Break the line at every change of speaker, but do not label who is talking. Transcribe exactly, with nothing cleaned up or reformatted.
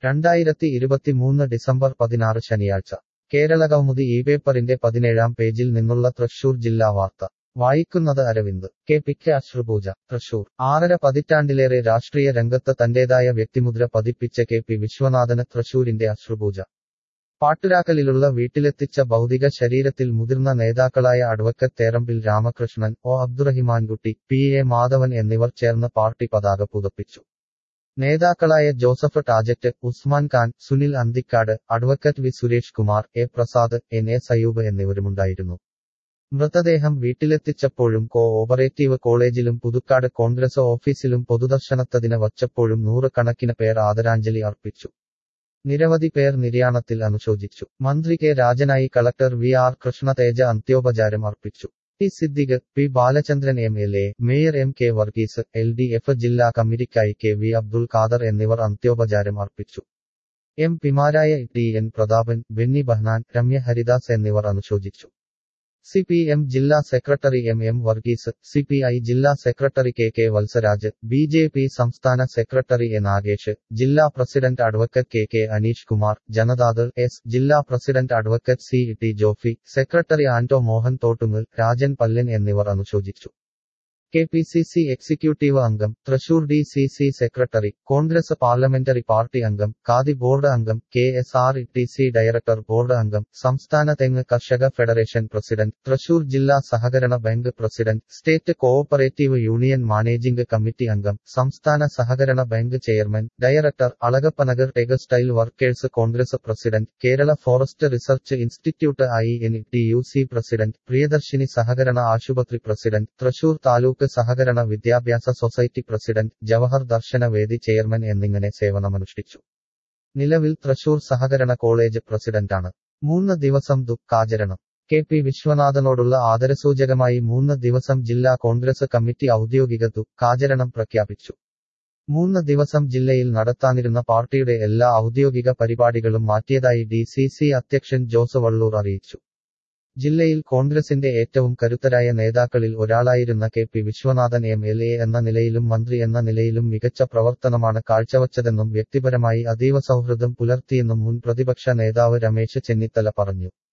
രണ്ടായിരത്തി ഇരുപത്തിമൂന്ന് ഡിസംബർ പതിനാറ് ശനിയാഴ്ച കേരളകൗമുദി ഈ പേപ്പറിന്റെ പതിനേഴാം പേജിൽ നിന്നുള്ള തൃശൂർ ജില്ലാ വാർത്ത വായിക്കുന്നത് അരവിന്ദ്. കെ പിക്ക് അശ്രുപൂജ. തൃശൂർ. ആറര പതിറ്റാണ്ടിലേറെ രാഷ്ട്രീയ രംഗത്ത് തന്റേതായ വ്യക്തിമുദ്ര പതിപ്പിച്ച കെ പി വിശ്വനാഥന് തൃശൂരിന്റെ അശ്രുപൂജ. പാട്ടുരാക്കലിലുള്ള വീട്ടിലെത്തിച്ച ഭൗതിക ശരീരത്തിൽ മുതിർന്ന നേതാക്കളായ advocate Therambil Ramakrishnan, O Abdurahimankutty, P A Madhavan എന്നിവർ ചേർന്ന് പാർട്ടി പതാക പുതപ്പിച്ചു. നേതാക്കളായ Joseph Tajet, Usman Khan, Sunil Anthikad, advocate V Suresh Kumar, A Prasad, N A Sayoob എന്നിവരുമുണ്ടായിരുന്നു. മൃതദേഹം വീട്ടിലെത്തിച്ചപ്പോഴും കോ ഓപ്പറേറ്റീവ് കോളേജിലും പുതുക്കാട് കോൺഗ്രസ് ഓഫീസിലും പൊതുദർശനത്തതിന് വച്ചപ്പോഴും നൂറുകണക്കിന് പേർ ആദരാഞ്ജലി അർപ്പിച്ചു. നിരവധി പേർ നിര്യാണത്തിൽ അനുശോചിച്ചു. മന്ത്രി കെ രാജനായി കളക്ടർ വി ആർ കൃഷ്ണതേജ അന്ത്യോപചാരം അർപ്പിച്ചു. T Siddique, P Balachandran M L A, mayor M K Varghese, L D F ജില്ലാ കമ്മിറ്റിക്കായി കെ വി അബ്ദുൽ ഖാദർ എന്നിവർ അന്ത്യോപചാരം അർപ്പിച്ചു. എം പിമാരായ ടി എൻ പ്രതാപൻ, ബെന്നി ബഹ്നാൻ, രമ്യ ഹരിദാസ് എന്നിവർ അനുശോചിച്ചു. സി പി എം ജില്ലാ secretary M M Varghese, C P I ജില്ലാ secretary K K Valsaraj, B J P സംസ്ഥാന സെക്രട്ടറി എ നാഗേഷ്, ജില്ലാ president advocate K K Aneesh Kumar, Janata Dal S ജില്ലാ president advocate C T Jofy, secretary Anto Mohan Thottungal, Rajan Pallan എന്നിവർ അനുശോചിച്ചു. K P C C executive അംഗം, Thrissur D C C secretary, Congress parliamentary party അംഗം, khadi board അംഗം, K S R T C director board അംഗം, സംസ്ഥാന തെങ്ങ് കർഷക ഫെഡറേഷൻ പ്രസിഡന്റ്, തൃശൂർ ജില്ലാ സഹകരണ bank president, state cooperative union managing committee അംഗം, സംസ്ഥാന സഹകരണ bank chairman, director, Alagappanagar textile workers Congress president, Kerala forest research institute I N T U C president, Priyadarshini സഹകരണ ആശുപത്രി പ്രസിഡന്റ്, തൃശൂർ താലൂക്ക് സഹകരണ വിദ്യാഭ്യാസ സൊസൈറ്റി പ്രസിഡന്റ്, ജവഹർ ദർശന വേദി ചെയർമാൻ എന്നിങ്ങനെ സേവനമനുഷ്ഠിച്ചു. നിലവിൽ തൃശൂർ സഹകരണ കോളേജ് പ്രസിഡന്റാണ്. മൂന്ന് ദിവസം ദുഃഖാചരണം. കെ പി വിശ്വനാഥനോടുള്ള ആദരസൂചകമായി മൂന്ന് ദിവസം ജില്ലാ കോൺഗ്രസ് കമ്മിറ്റി ഔദ്യോഗിക ദുഃഖാചരണം പ്രഖ്യാപിച്ചു. മൂന്ന് ദിവസം ജില്ലയിൽ നടത്താനിരുന്ന പാർട്ടിയുടെ എല്ലാ ഔദ്യോഗിക പരിപാടികളും മാറ്റിയതായി ഡി സി സി അധ്യക്ഷൻ ജോസ് വള്ളൂർ അറിയിച്ചു. ജില്ലയിൽ കോൺഗ്രസിന്റെ ഏറ്റവും കരുത്തരായ നേതാക്കളിൽ ഒരാളായിരുന്ന K P Viswanathan M L A എന്ന നിലയിലും മന്ത്രി എന്ന നിലയിലും മികച്ച പ്രവർത്തനമാണ് കാഴ്ചവച്ചതെന്നും വ്യക്തിപരമായി അതീവ സൗഹൃദം പുലർത്തിയെന്നും മുൻ പ്രതിപക്ഷ നേതാവ് രമേശ് ചെന്നിത്തല പറഞ്ഞു.